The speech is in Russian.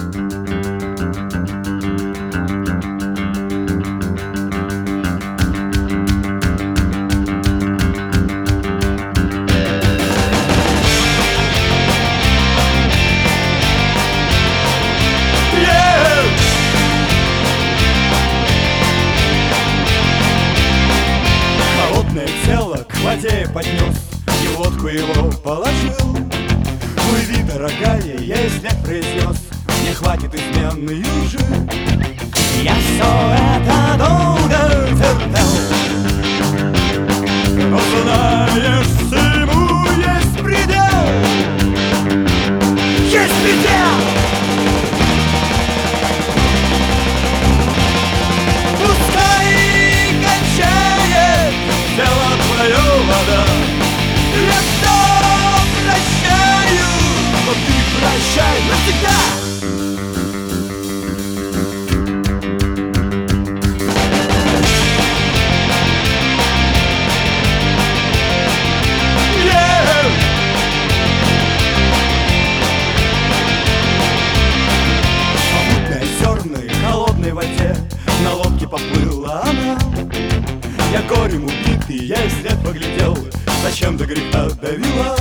К воде поднес и лодку его положил. Плыви, дорогая, если произнес, не хватит измены уже. Я все это долго терпел, но знаешь, всему есть предел. Есть предел! Пускай качает тело твое вода. Я все прощаю, но ты прощай навсегда. На лодке поплыла она. Я горем убитый, я и след поглядел, зачем до греха довела.